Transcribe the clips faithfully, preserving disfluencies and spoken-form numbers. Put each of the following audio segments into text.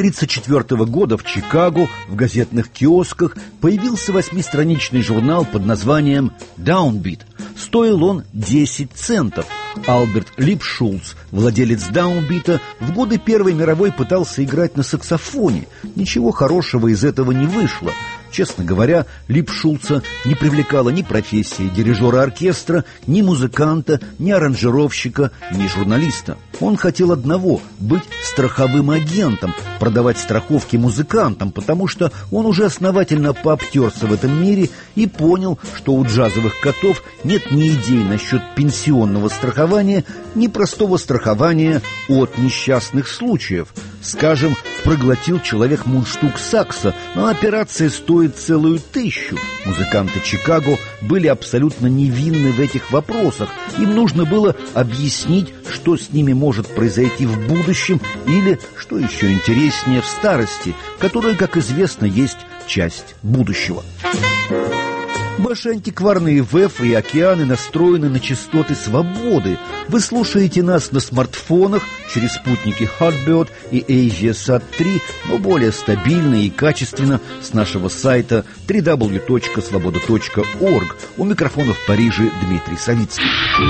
тридцать четвёртого года в Чикаго в газетных киосках появился восьмистраничный журнал под названием «Downbeat». Стоил он десять центов. Альберт Липшулц, владелец Даунбита, в годы Первой мировой пытался играть на саксофоне. Ничего хорошего из этого не вышло. Честно говоря, Липшулца не привлекала ни профессия дирижера оркестра, ни музыканта, ни аранжировщика, ни журналиста. Он хотел одного – быть страховым агентом, продавать страховки музыкантам, потому что он уже основательно пообтерся в этом мире и понял, что у джазовых котов нет ни идей насчет пенсионного страхования, ни простого страхования от несчастных случаев. Скажем, проглотил человек мундштук сакса, но операция стоит целую тысячу. Музыканты Чикаго были абсолютно невинны в этих вопросах. Им нужно было объяснить, что с ними может произойти в будущем или, что еще интереснее, в старости, которая, как известно, есть часть будущего. Ваши антикварные ВЭФ и океаны настроены на частоты свободы. Вы слушаете нас на смартфонах через спутники Hotbird и AsiaSat три, но более стабильно и качественно с нашего сайта дабл ю дабл ю дабл ю точка свобода точка орг. У микрофона в Париже Дмитрий Савицкий.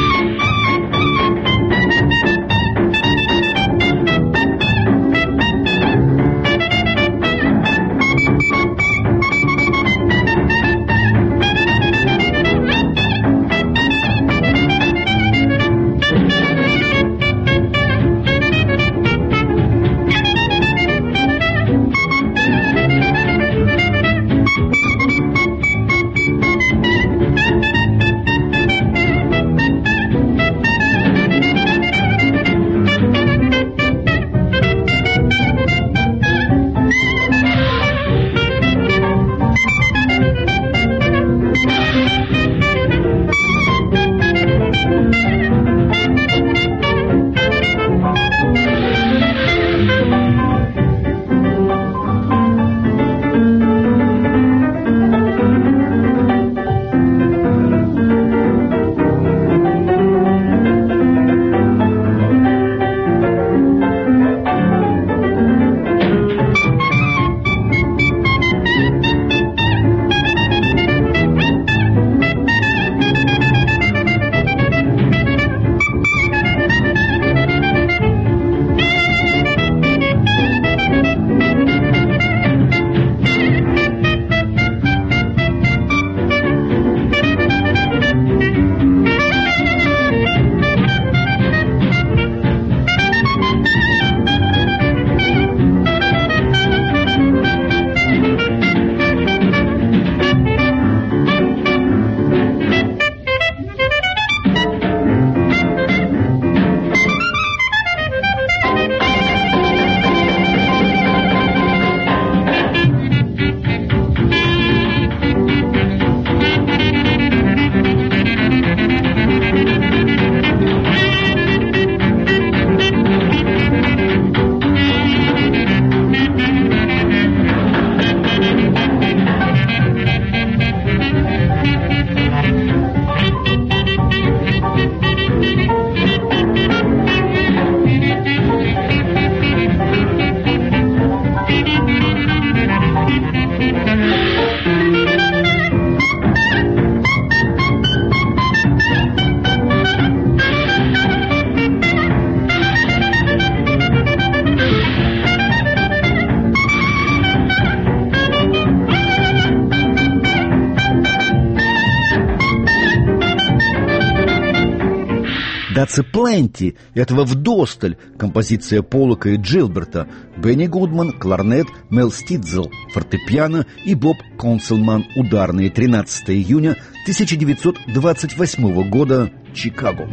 «That's a plenty» — этого вдосталь, композиция Поллока и Джилберта, Бенни Гудман, кларнет, Мел Стидзел, фортепиано и Боб Конселман, ударные, тринадцатого июня тысяча девятьсот двадцать восьмого года, Чикаго.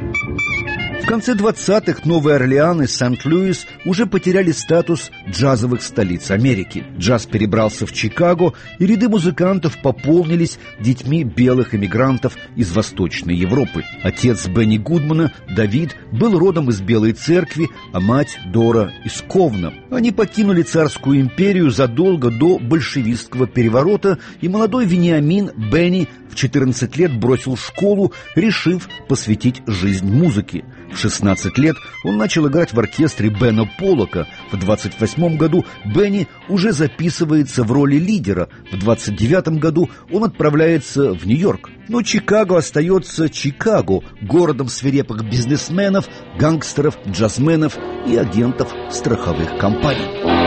В конце двадцатых Новый Орлеан и Сент-Луис уже потеряли статус джазовых столиц Америки. Джаз перебрался в Чикаго, и ряды музыкантов пополнились детьми белых эмигрантов из Восточной Европы. Отец Бенни Гудмана, Давид, был родом из Белой Церкви, а мать Дора из Ковна. Они покинули царскую империю задолго до большевистского переворота, и молодой Вениамин Бенни в четырнадцать лет бросил школу, решив посвятить жизнь музыке. В шестнадцать лет он начал играть в оркестре Бена Поллока. В двадцать восьмом году Бенни уже записывается в роли лидера. В двадцать девятом году он отправляется в Нью-Йорк. Но Чикаго остается Чикаго, городом свирепых бизнесменов, гангстеров, джазменов и агентов страховых компаний.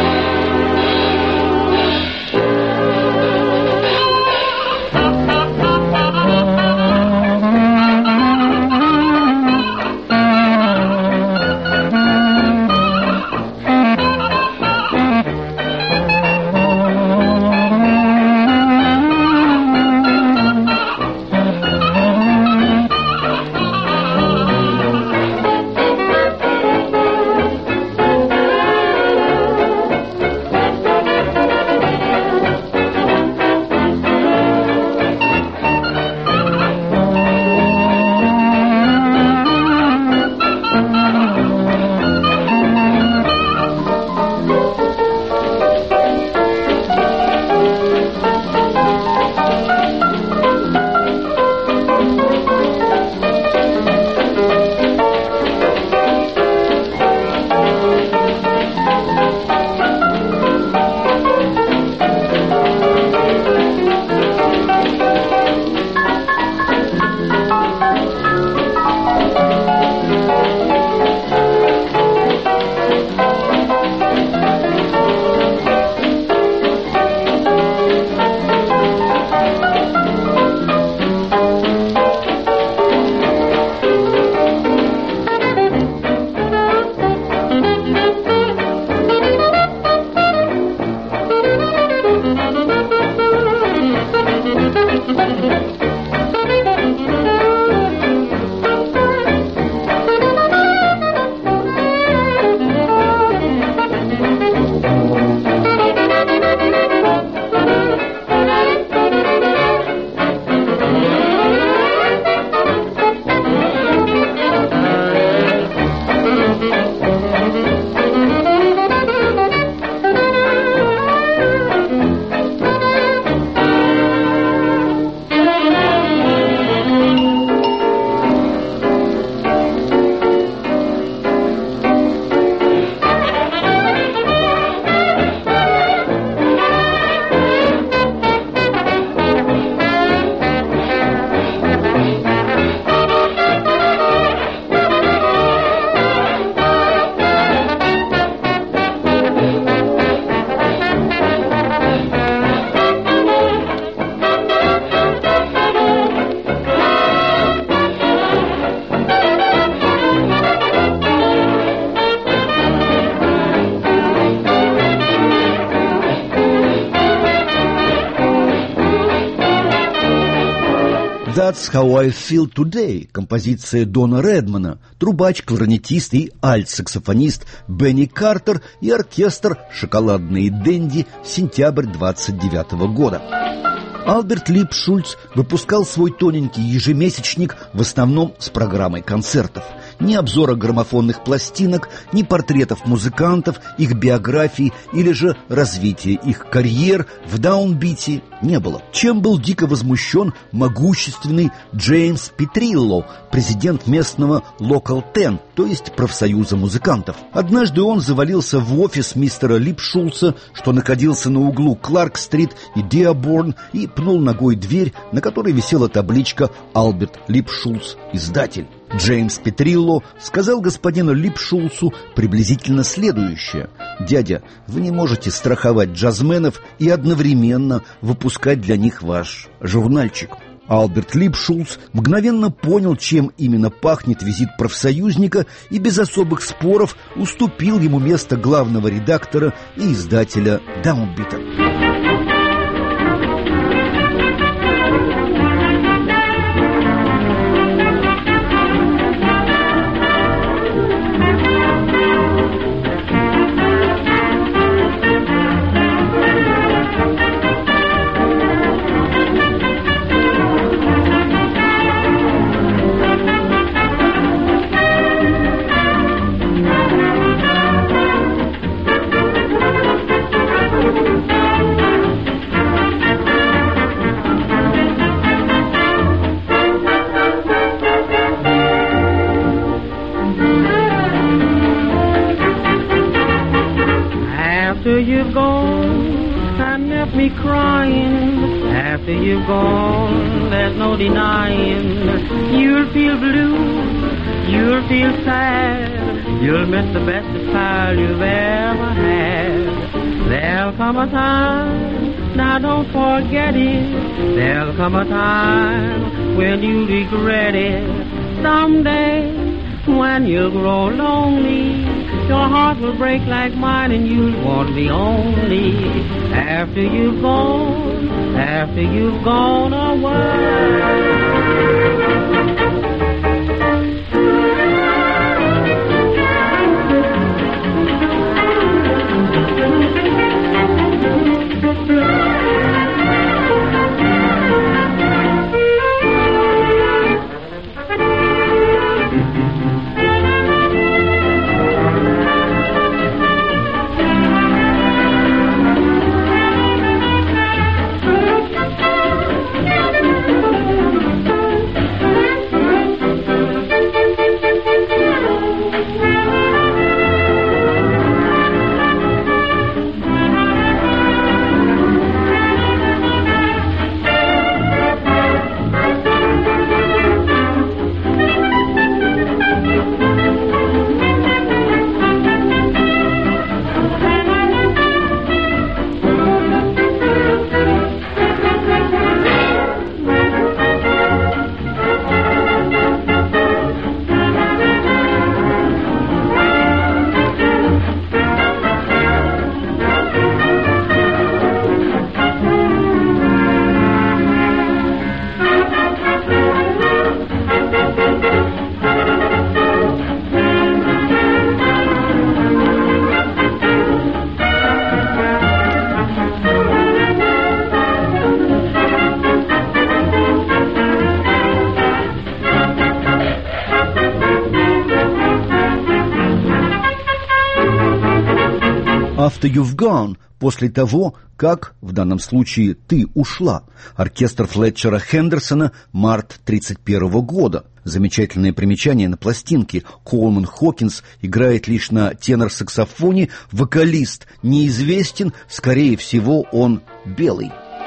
«That's how I feel today» — композиция Дона Редмана, трубач, кларнетист и альт-саксофонист Бенни Картер и оркестр «Шоколадные Дэнди», сентябрь двадцать девятого года. Альберт Липшульц выпускал свой тоненький ежемесячник в основном с программой концертов. Ни обзора граммофонных пластинок, ни портретов музыкантов, их биографий или же развития их карьер в даунбите не было. Чем был дико возмущен могущественный Джеймс Петрилло, президент местного Local десять, то есть профсоюза музыкантов. Однажды он завалился в офис мистера Липшульца, что находился на углу Кларк-стрит и Диаборн, и пнул ногой дверь, на которой висела табличка «Альберт Липшульц, издатель». Джеймс Петрилло сказал господину Липшульцу приблизительно следующее: «Дядя, вы не можете страховать джазменов и одновременно выпускать для них ваш журнальчик». Альберт Липшульц мгновенно понял, чем именно пахнет визит профсоюзника, и без особых споров уступил ему место главного редактора и издателя «Даунбита». After you've gone and left me crying, after you've gone, there's no denying. You'll feel blue, you'll feel sad, you'll miss the best pal you've ever had. There'll come a time, now don't forget it, there'll come a time when you regret it. Someday, when you'll grow lonely, your heart will break like mine and you'll want me only after you've gone, after you've gone away. «After You've Gone» — после того, как, в данном случае, ты ушла. Оркестр Флетчера Хендерсона, март тридцать первого года. Замечательное примечание на пластинке. Колман Хокинс играет лишь на тенор-саксофоне, вокалист неизвестен, скорее всего, он белый.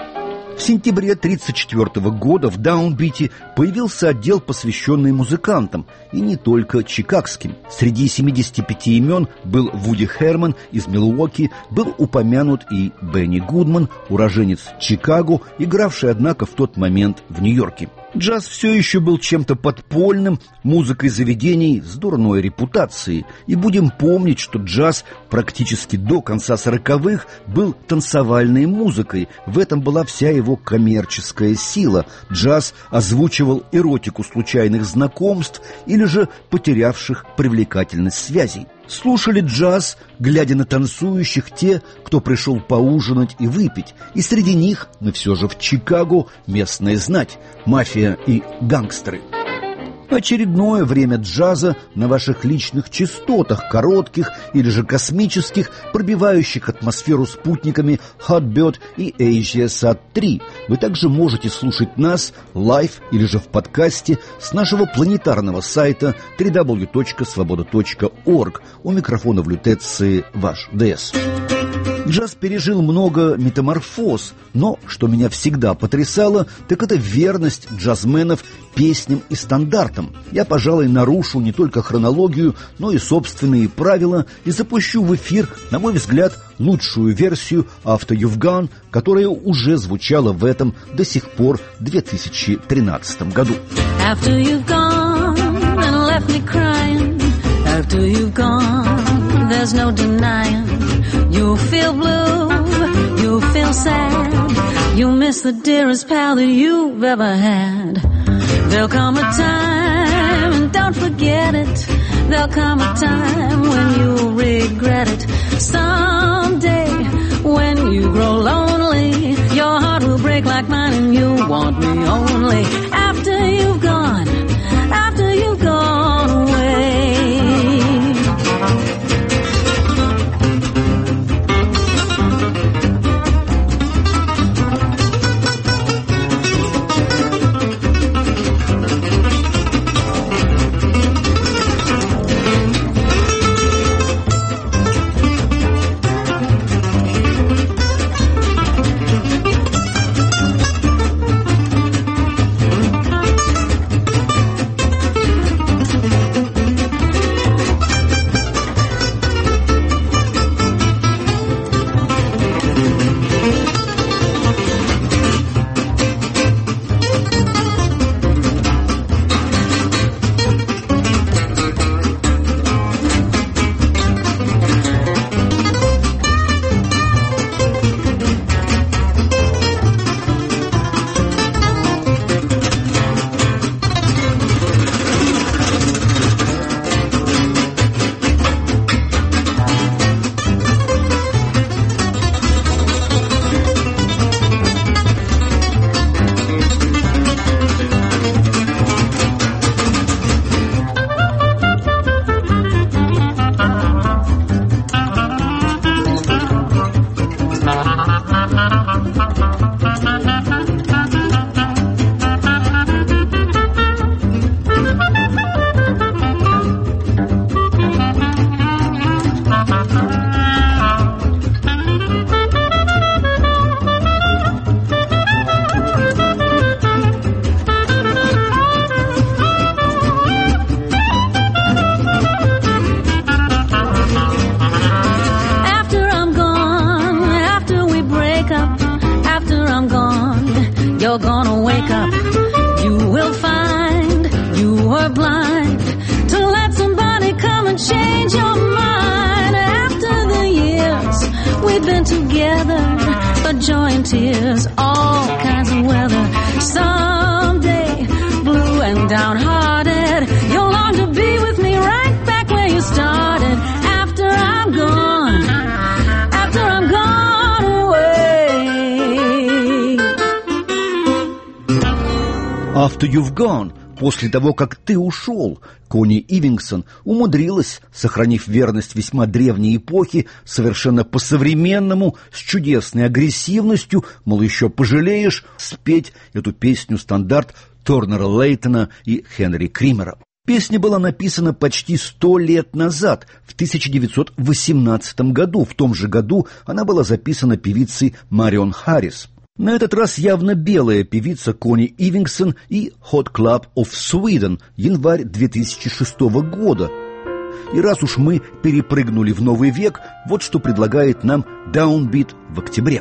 В сентябре тридцать четвёртого года в Даунбите появился отдел, посвященный музыкантам, и не только чикагским. Среди семидесяти пяти имен был Вуди Херман из Милуоки, был упомянут и Бенни Гудман, уроженец Чикаго, игравший, однако, в тот момент в Нью-Йорке. Джаз все еще был чем-то подпольным, музыкой заведений с дурной репутацией. И будем помнить, что джаз практически до конца сороковых был танцевальной музыкой. В этом была вся его коммерческая сила. Джаз озвучивал эротику случайных знакомств или же потерявших привлекательность связей. Слушали джаз, глядя на танцующих, те, кто пришел поужинать и выпить. И среди них, но все же в Чикаго, местная знать, мафия и гангстеры. Очередное время джаза на ваших личных частотах, коротких или же космических, пробивающих атмосферу спутниками Hotbird и AsiaSat три. Вы также можете слушать нас лайв или же в подкасте с нашего планетарного сайта дабл ю дабл ю дабл ю точка свобода точка орг. У микрофона в лютеции ваш ДС. Джаз пережил много метаморфоз, но, что меня всегда потрясало, так это верность джазменов песням и стандартам. Я, пожалуй, нарушу не только хронологию, но и собственные правила и запущу в эфир, на мой взгляд, лучшую версию «After You've Gone», которая уже звучала в этом до сих пор две тысячи тринадцатом году. After you've gone and left me crying, after you've gone, there's no denying. You'll feel blue, you'll feel sad, you'll miss the dearest pal that you've ever had. There'll come a time, and don't forget it, there'll come a time when you'll regret it. Someday, when you grow lonely, your heart will break like mine and you'll want me only after you've gone, after you've gone away. wake up, you will find you were blind to let somebody come and change your mind. After the years we've been together, the joy and tears, all kinds of weather. Someday, blue and downhearted, you'll long to be with me right back where you started. After I'm gone, after I'm gone away. After you've gone. После того, как ты ушел, Кони Ивингсон умудрилась, сохранив верность весьма древней эпохи, совершенно по-современному, с чудесной агрессивностью, мол, еще пожалеешь, спеть эту песню-стандарт Тернера Лейтона и Хенри Кримера. Песня была написана почти сто лет назад, в тысяча девятьсот восемнадцатом году. В том же году она была записана певицей Марион Харрис. На этот раз явно белая певица Кони Ивингсон и Hot Club of Sweden, январь две тысячи шестого года. И раз уж мы перепрыгнули в новый век, вот что предлагает нам Downbeat в октябре.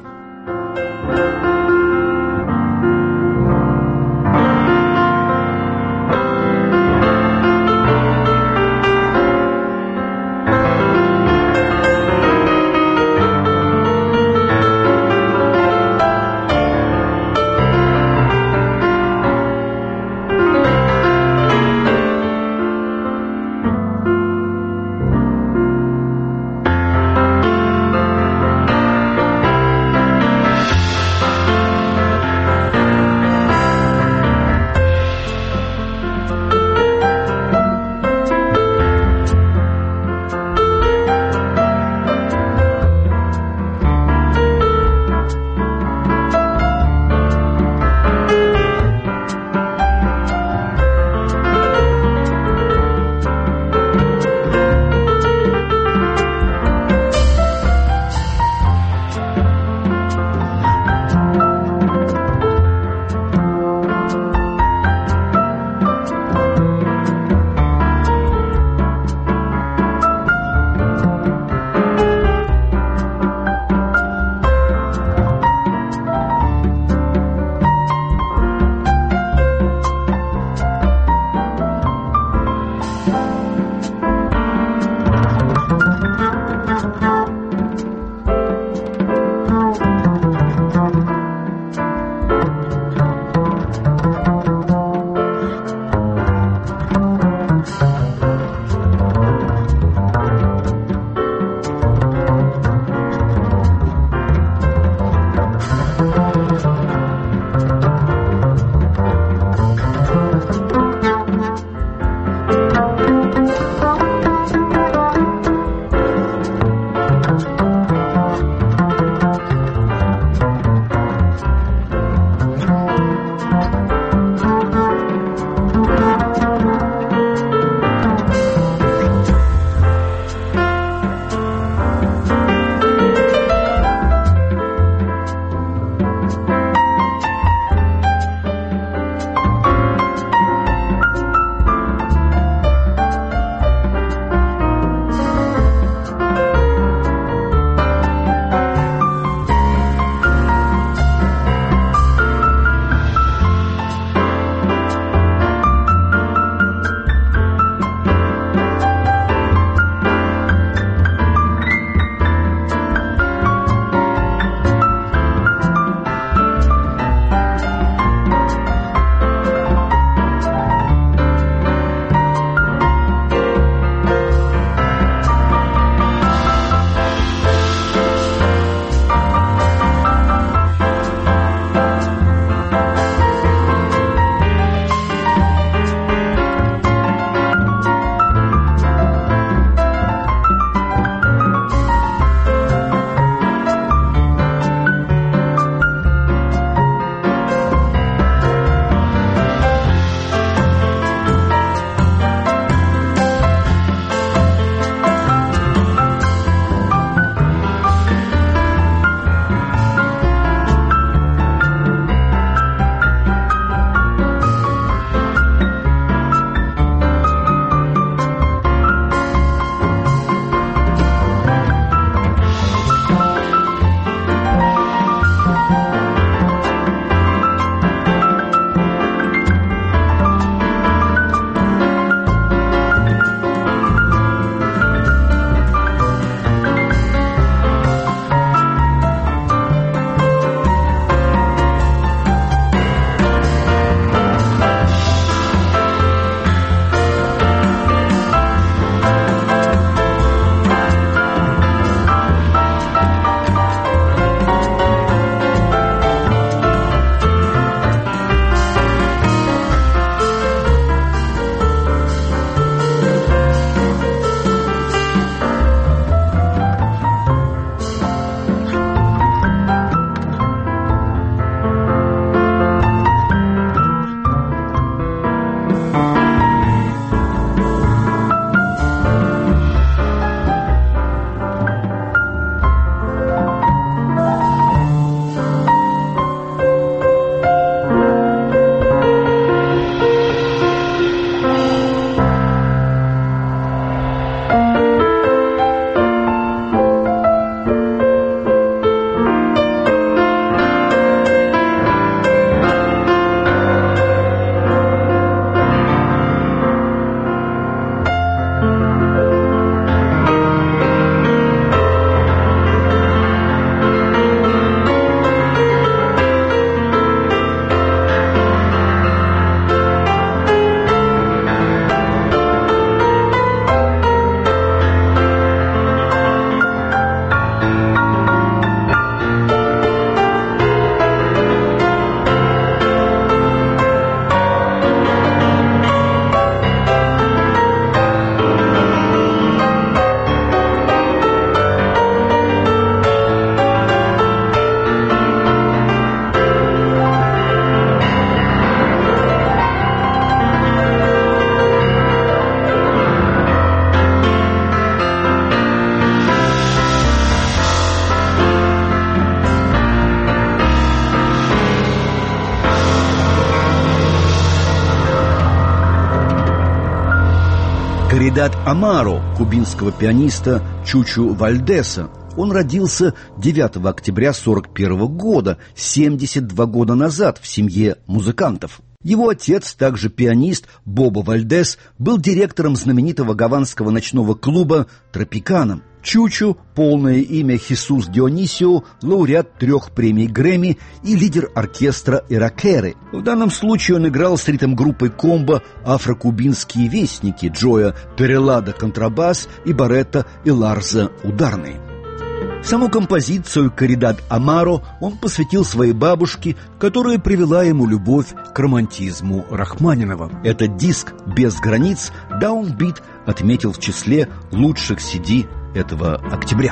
Каридад Амаро, кубинского пианиста Чучу Вальдеса. Он родился девятого октября сорок первого года, семьдесят два года назад, в семье музыкантов. Его отец, также пианист Бобо Вальдес, был директором знаменитого гаванского ночного клуба «Тропикана». Чучу, полное имя Хесус Дионисио, лауреат трех премий Грэмми и лидер оркестра «Иракеры». В данном случае он играл с ритм-группой комбо «Афро-кубинские вестники» Джоя Перелада контрабас и Баретта и Ларза ударные. Саму композицию «Каридад Амаро» он посвятил своей бабушке, которая привела ему любовь к романтизму Рахманинова. Этот диск «Без границ» Downbeat отметил в числе лучших си ди этого октября.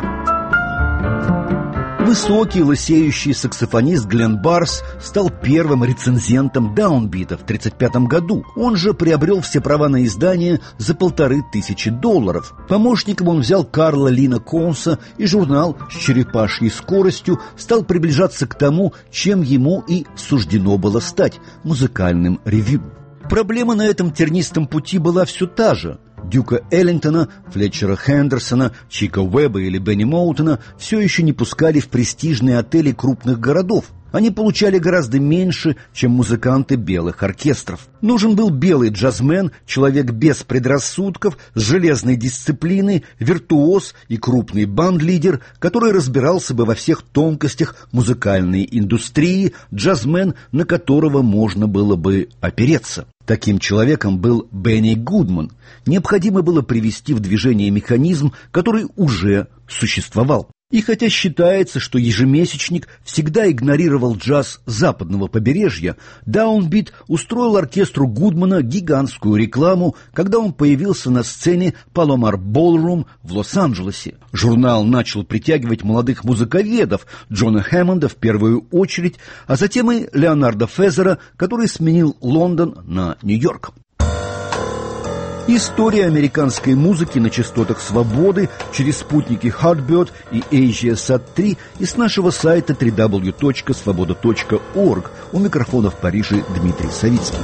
Высокий, лысеющий саксофонист Глен Барс стал первым рецензентом Downbeat в тридцать пятом году. Он же приобрел все права на издание за полторы тысячи долларов. Помощником он взял Карла Лина Коунса, и журнал с черепашьей скоростью стал приближаться к тому, чем ему и суждено было стать – музыкальным ревью. Проблема на этом тернистом пути была все та же. Дюка Эллингтона, Флетчера Хендерсона, Чика Уэбба или Бенни Моутона все еще не пускали в престижные отели крупных городов. Они получали гораздо меньше, чем музыканты белых оркестров. Нужен был белый джазмен, человек без предрассудков, с железной дисциплиной, виртуоз и крупный банд-лидер, который разбирался бы во всех тонкостях музыкальной индустрии, джазмен, на которого можно было бы опереться. Таким человеком был Бенни Гудман. Необходимо было привести в движение механизм, который уже существовал. И хотя считается, что ежемесячник всегда игнорировал джаз западного побережья, Downbeat устроил оркестру Гудмана гигантскую рекламу, когда он появился на сцене Palomar Ballroom в Лос-Анджелесе. Журнал начал притягивать молодых музыковедов, Джона Хэммонда в первую очередь, а затем и Леонарда Фезера, который сменил Лондон на Нью-Йорк. История американской музыки на частотах свободы через спутники Heartbird и AsiaSat три и с нашего сайта дабл ю дабл ю дабл ю точка свобода точка орг. У микрофона в Париже Дмитрий Савицкий.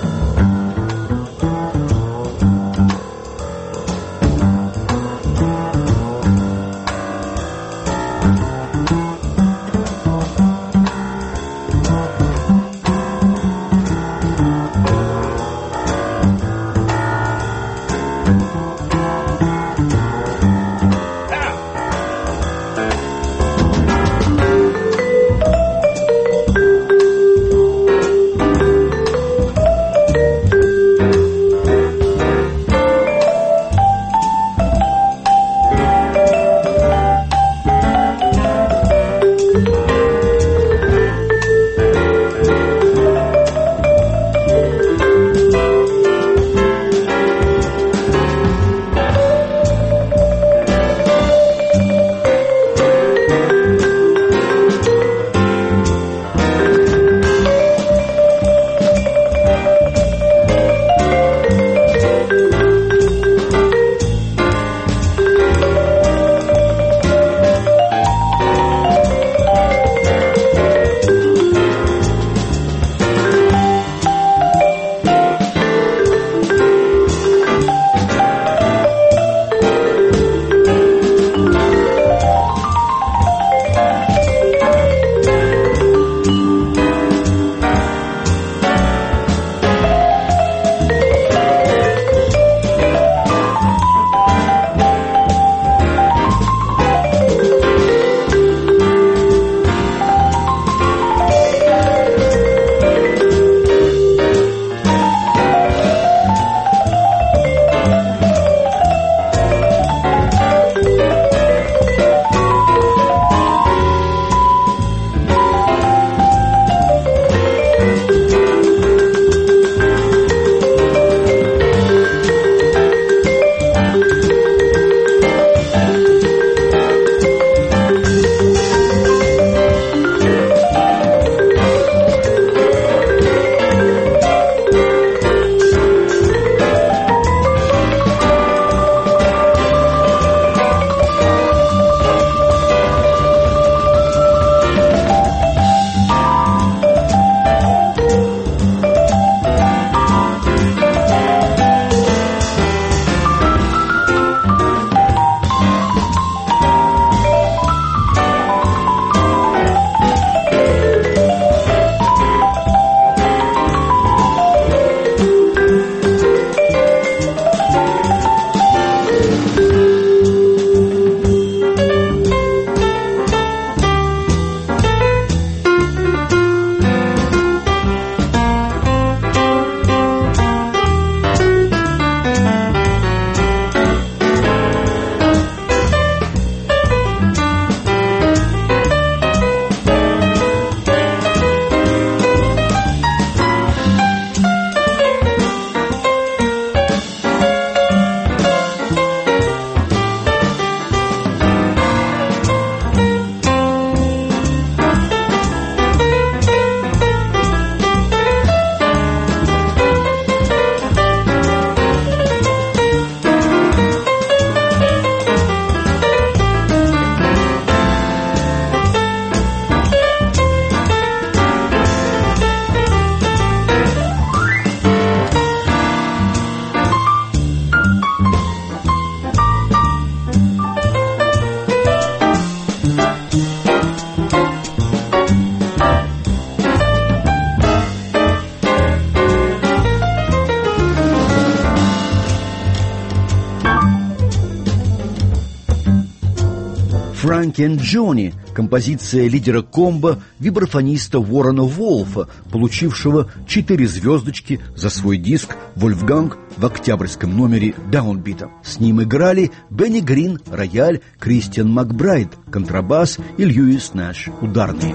Фрэнки энд Джонни, композиция лидера комбо, вибрафониста Уоррена Волфа, получившего четыре звездочки за свой диск «Вольфганг» в октябрьском номере «Даунбита». С ним играли Бенни Грин, рояль, Кристиан Макбрайд, контрабас и Льюис Нэш, ударные.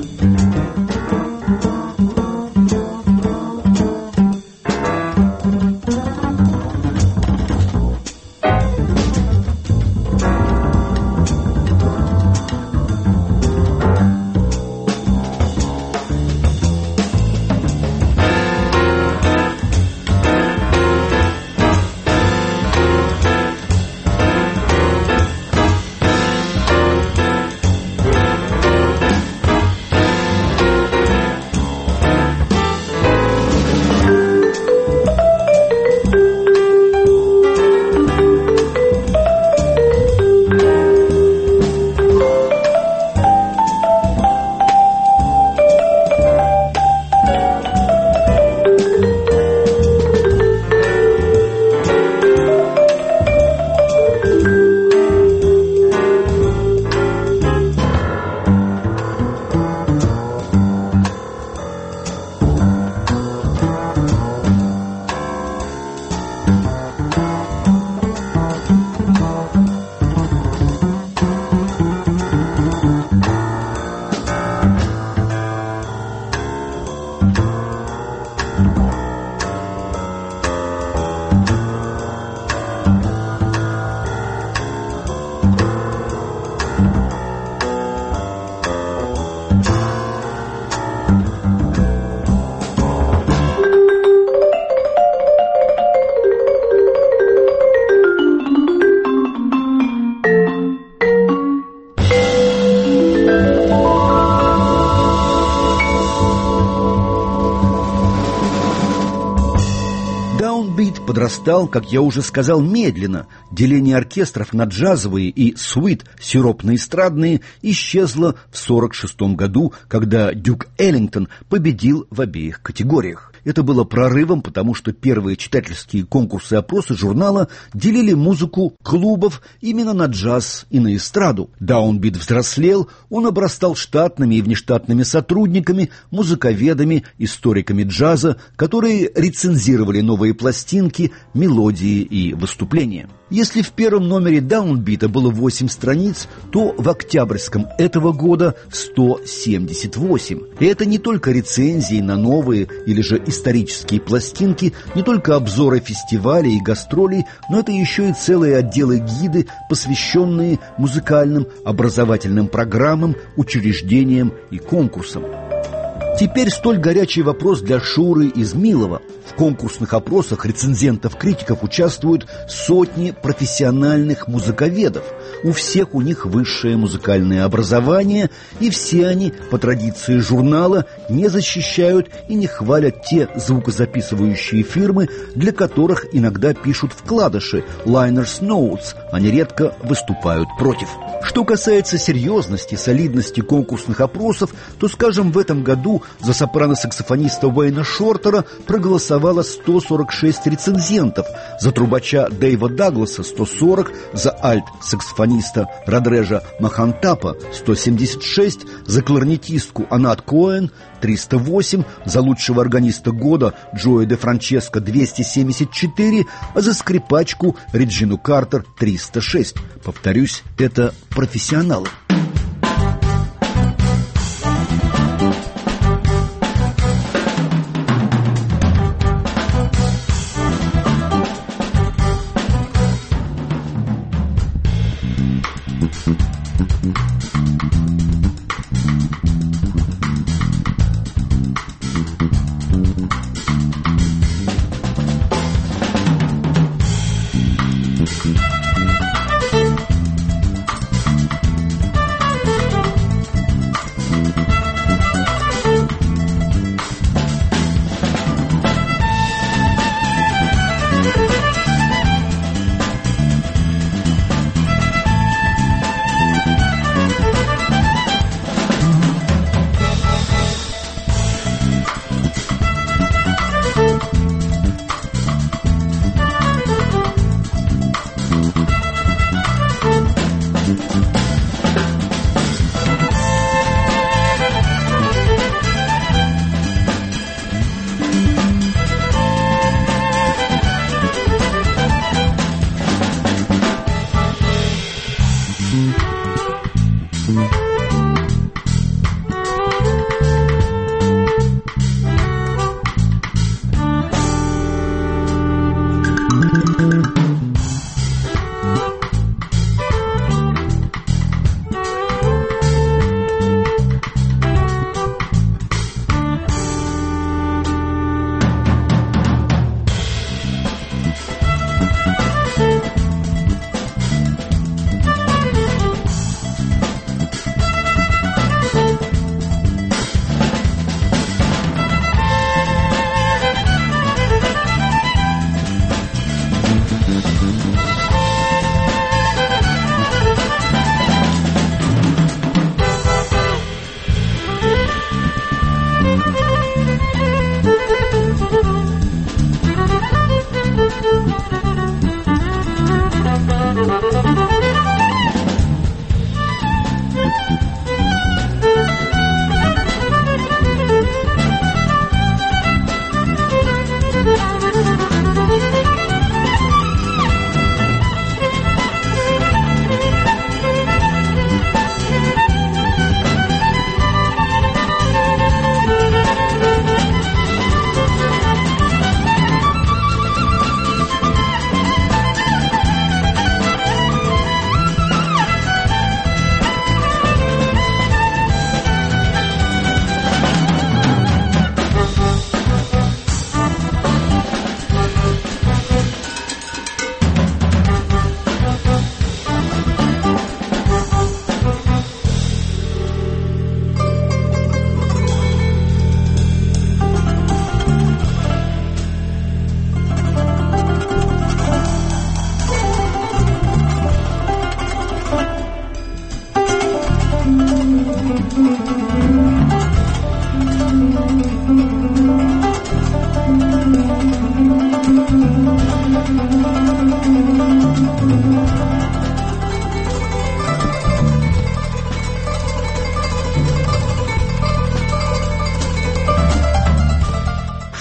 Подрастал, как я уже сказал, медленно. Деление оркестров на джазовые и суит, сиропно-эстрадные, исчезло в сорок шестом году, когда Дюк Эллингтон победил в обеих категориях. Это было прорывом, потому что первые читательские конкурсы и опросы журнала делили музыку клубов именно на джаз и на эстраду. Даунбит взрослел, он обрастал штатными и внештатными сотрудниками, музыковедами, историками джаза, которые рецензировали новые пластинки, мелодии и выступления. Если в первом номере Даунбита было восемь страниц, то в октябрьском этого года сто семьдесят восемь. И это не только рецензии на новые или же исторические пластинки, не только обзоры фестивалей и гастролей, но это еще и целые отделы-гиды, посвященные музыкальным образовательным программам, учреждениям и конкурсам. Теперь столь горячий вопрос для Шуры из Милова. В конкурсных опросах рецензентов-критиков участвуют сотни профессиональных музыковедов. У всех у них высшее музыкальное образование, и все они, по традиции журнала, не защищают и не хвалят те звукозаписывающие фирмы, для которых иногда пишут вкладыши, liners notes, они редко выступают против. Что касается серьезности, солидности конкурсных опросов, то, скажем, в этом году за сопрано-саксофониста Уэйна Шортера проголосовало сто сорок шесть рецензентов, за трубача Дэйва Дагласа сто сорок, за альт-саксофониста Радрежа Махантапа сто семьдесят шесть, за кларнетистку Анат Коэн триста восемь, за лучшего органиста года Джои де Франческо двести семьдесят четыре, а за скрипачку Реджину Картер триста шесть. Повторюсь, это профессионалы.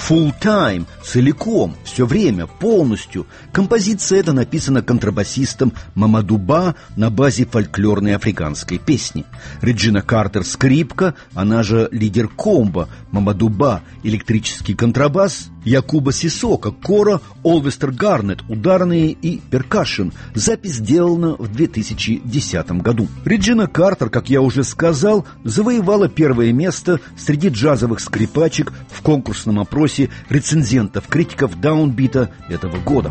Full Time, целиком, все время, полностью. Композиция эта написана контрабасистом Мамаду Ба на базе фольклорной африканской песни. Реджина Картер — скрипка, она же лидер комбо, Мамаду Ба — электрический контрабас, Якуба Сисока — кора, Олвестер Гарнет — ударные и перкашн. Запись сделана в две тысячи десятом году. Реджина Картер, как я уже сказал, завоевала первое место среди джазовых скрипачек в конкурсном опросе рецензентов-критиков даунбита этого года.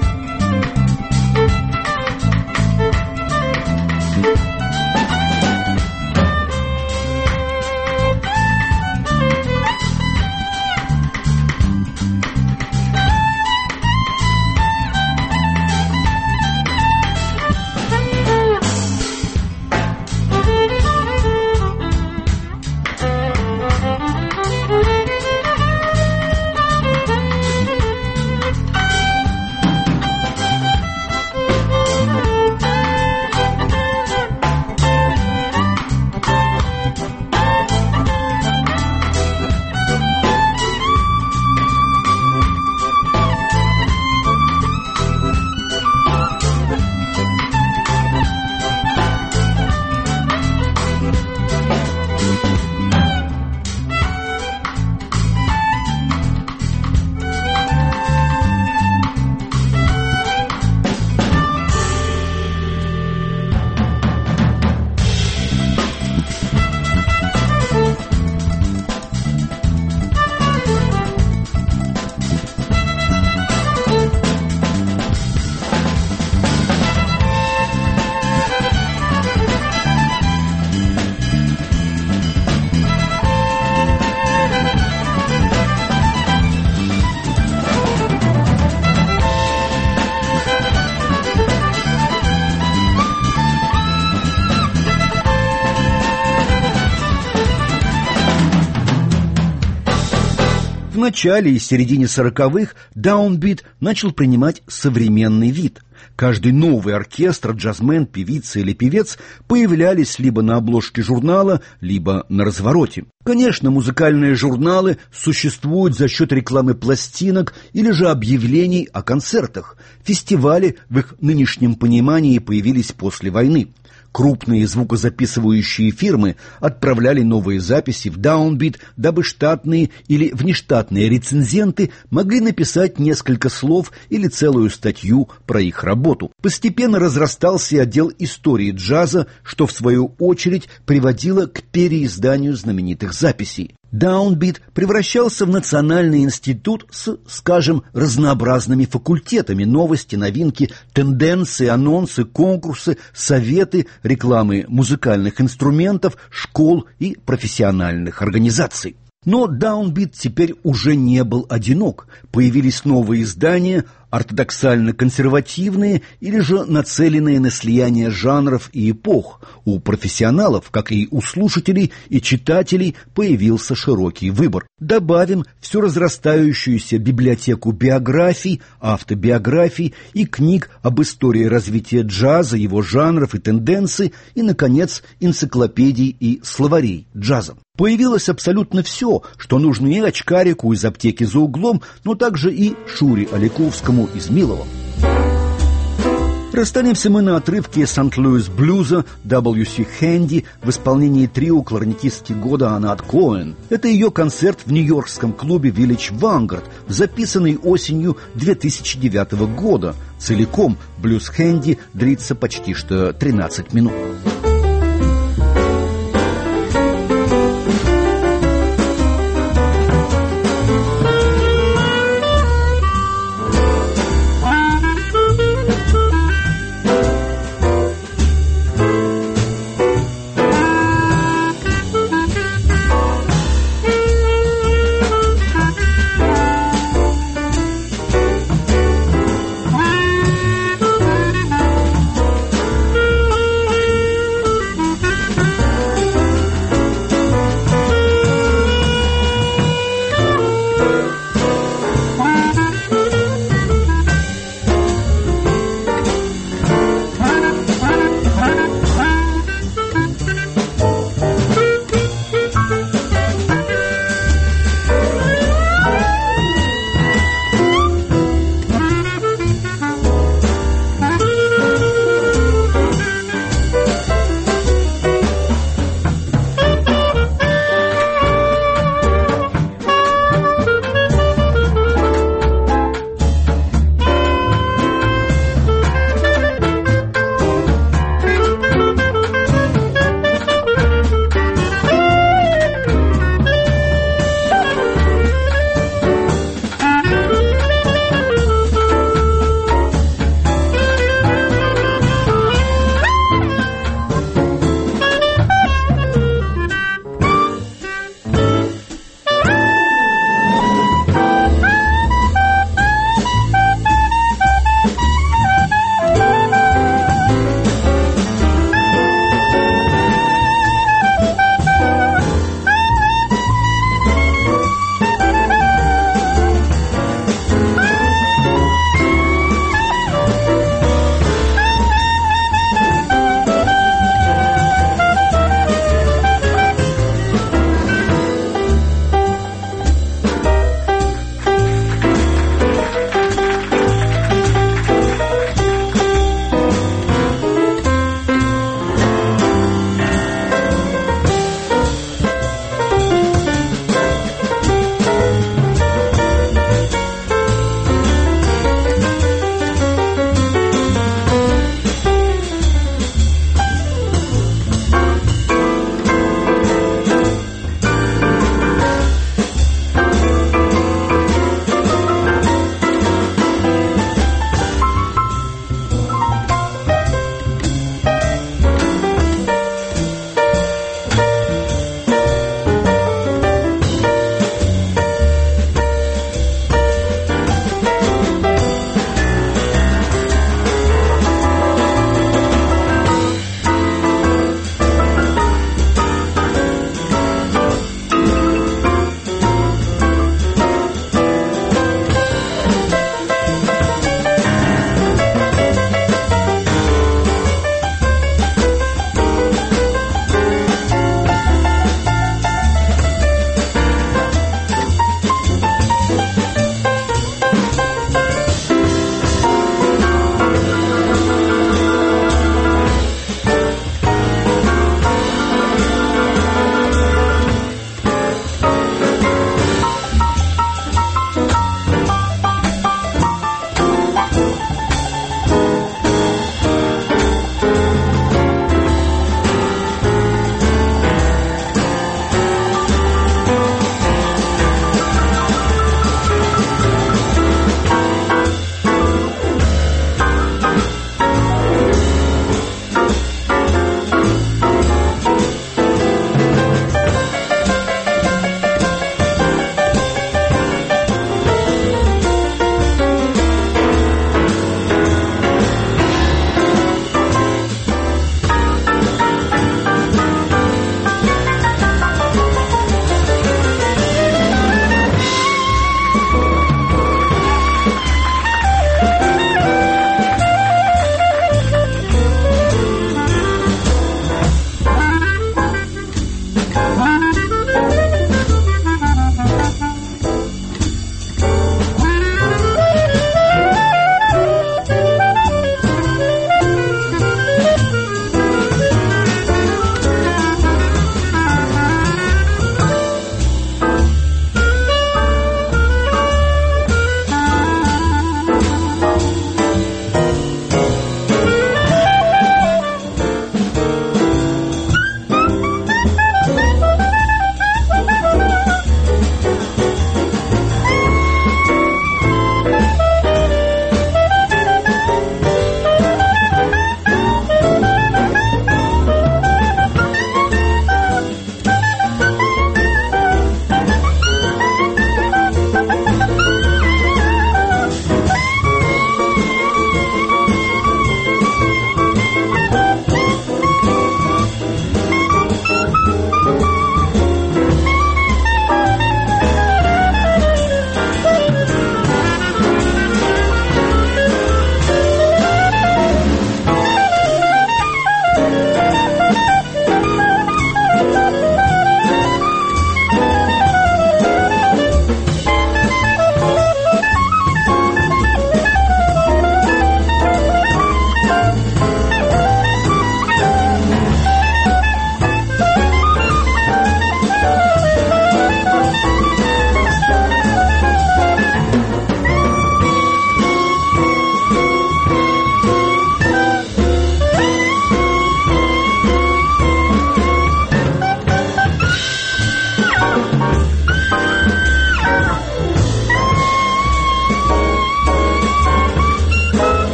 В начале и середине сороковых даунбит начал принимать современный вид. Каждый новый оркестр, джазмен, певица или певец появлялись либо на обложке журнала, либо на развороте. Конечно, музыкальные журналы существуют за счет рекламы пластинок или же объявлений о концертах. Фестивали в их нынешнем понимании появились после войны. Крупные звукозаписывающие фирмы отправляли новые записи в даунбит, дабы штатные или внештатные рецензенты могли написать несколько слов или целую статью про их работу. Постепенно разрастался отдел истории джаза, что в свою очередь приводило к переизданию знаменитых записей. Даунбит превращался в национальный институт с, скажем, разнообразными факультетами: новости, новинки, тенденции, анонсы, конкурсы, советы, рекламы музыкальных инструментов, школ и профессиональных организаций. Но даунбит теперь уже не был одинок. Появились новые издания, ортодоксально-консервативные или же нацеленные на слияние жанров и эпох. У профессионалов, как и у слушателей и читателей, появился широкий выбор. Добавим всю разрастающуюся библиотеку биографий, автобиографий и книг об истории развития джаза, его жанров и тенденций, и, наконец, энциклопедий и словарей джаза. Появилось абсолютно все, что нужно и очкарику из аптеки за углом, но также и Шуре Аляковскому из Милова. Расстанемся мы на отрывке Сант-Луис блюза дабл ю си Хэнди в исполнении трио кларнетистки года Анат Коэн. Это ее концерт в нью-йоркском клубе Village Vanguard, записанный осенью две тысячи девятого года. Целиком блюз Хэнди длится почти что тринадцать минут.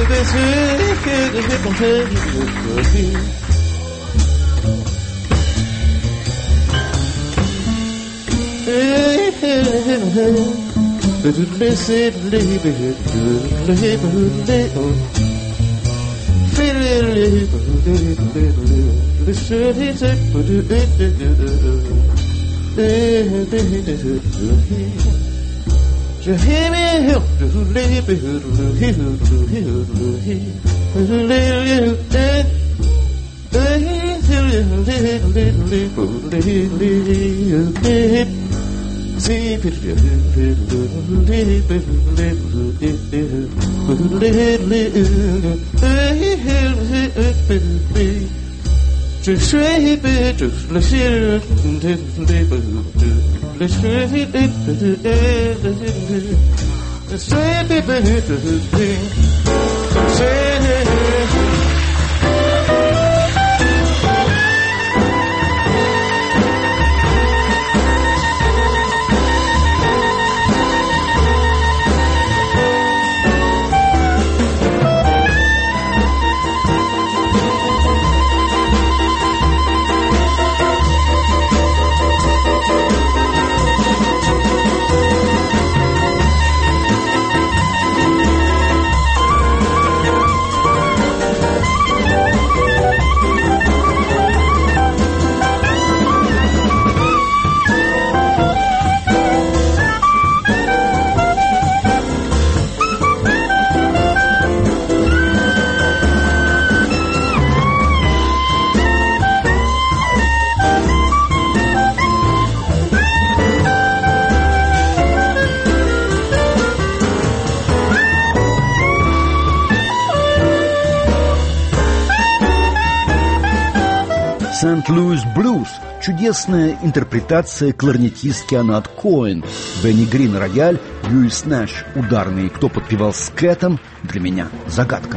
«Сент-Луис Блюз» – чудесная интерпретация кларнетистки Анат Коэн. Бенни Грин – рояль, Льюис Нэш – ударный. Кто подпевал с Кэтом – для меня загадка.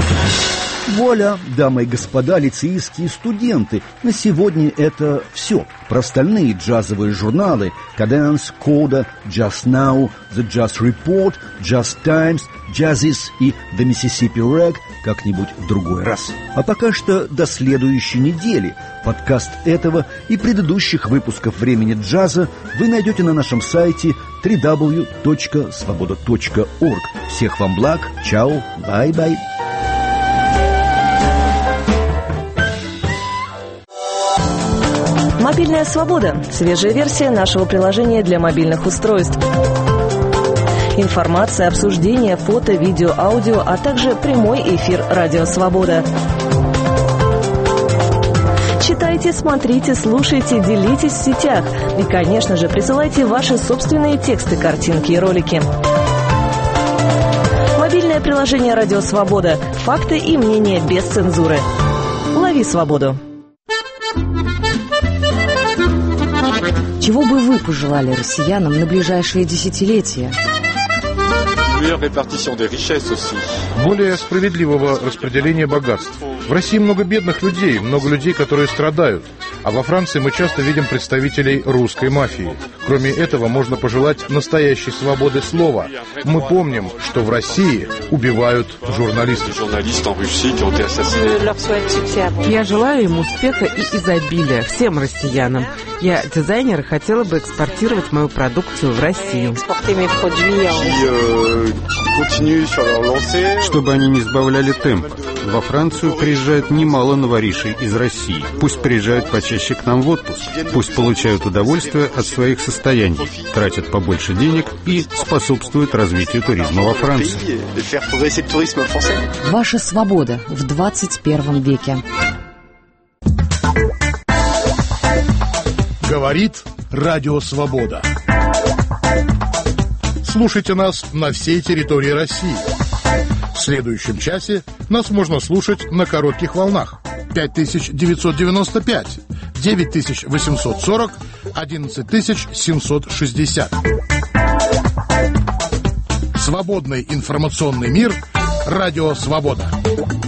Вуаля, дамы и господа, лицеистские студенты. На сегодня это все. Про остальные джазовые журналы Cadence, Coda, Just Now, The Jazz Report, Jazz Times, Jazzis и The Mississippi Rag как-нибудь в другой раз. А пока что до следующей недели. Подкаст этого и предыдущих выпусков «Времени джаза» вы найдете на нашем сайте дабл ю дабл ю дабл ю точка свобода точка орг. Всех вам благ. Чао. Бай-бай. Мобильная свобода. Свежая версия нашего приложения для мобильных устройств. Информация, обсуждение, фото, видео, аудио, а также прямой эфир «Радио Свобода». Читайте, смотрите, слушайте, делитесь в сетях. И, конечно же, присылайте ваши собственные тексты, картинки и ролики. Мобильное приложение «Радио Свобода». Факты и мнения без цензуры. Лови свободу. Чего бы вы пожелали россиянам на ближайшие десятилетия? Более справедливого распределения богатств. В России много бедных людей, много людей, которые страдают. А во Франции мы часто видим представителей русской мафии. Кроме этого, можно пожелать настоящей свободы слова. Мы помним, что в России убивают журналистов. Я желаю им успеха и изобилия всем россиянам. Я, дизайнер, хотела бы экспортировать мою продукцию в Россию. Чтобы они не сбавляли темп. Во Францию приезжает немало новоришей из России. Пусть приезжают почаще к нам в отпуск. Пусть получают удовольствие от своих состояний, тратят побольше денег и способствуют развитию туризма во Франции. Ваша свобода в двадцать первом веке. Говорит Радио Свобода. Слушайте нас на всей территории России. В следующем часе нас можно слушать на коротких волнах. пять тысяч девятьсот девяносто пять, девять тысяч восемьсот сорок, одиннадцать тысяч семьсот шестьдесят. Свободный информационный мир. Радио Свобода.